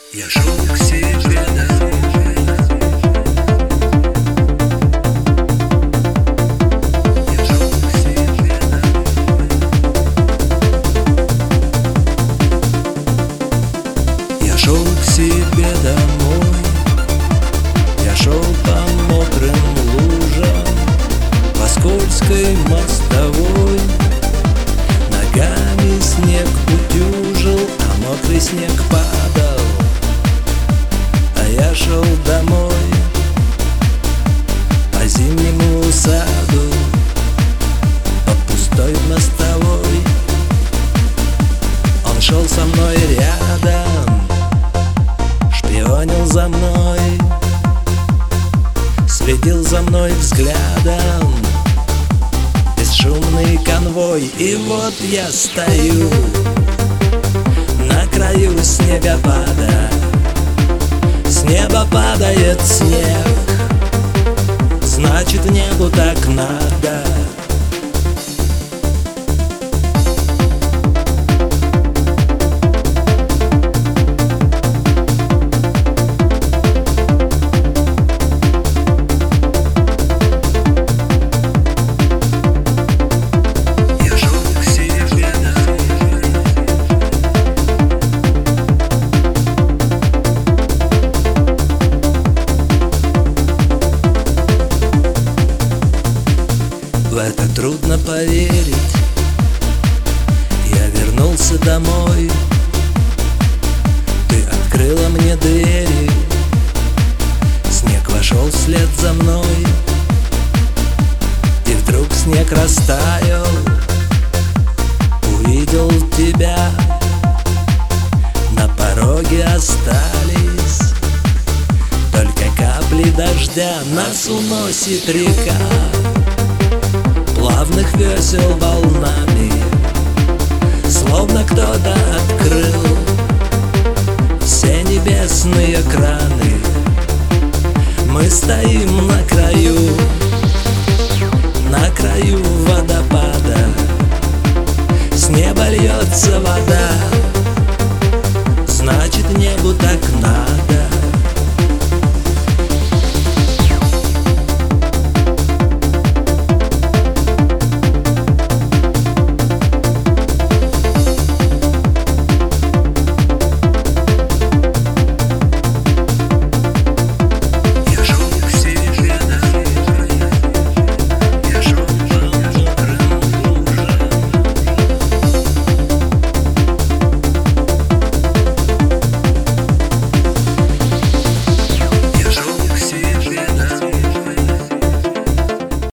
Я шел к себе домой. Я шел к себе домой. Я шел к себе домой. Я шел по мокрым лужам, по скользкой мостовой. Ногами снег утюжил, а мокрый снег падал. Я шел домой по зимнему саду, по пустой мостовой. Он шел со мной рядом, шпионил за мной, следил за мной взглядом. Бесшумный конвой, и вот я стою на краю снегопада. С неба падает снег, значит, небу так надо. В это трудно поверить. Я вернулся домой. Ты открыла мне двери. Снег вошел вслед за мной. И вдруг снег растаял. Увидел тебя. На пороге остались только капли дождя. Нас уносит река плавных весел волнами, словно кто-то открыл все небесные краны. Мы стоим на краю водопада. С неба льется вода, значит, небу так надо.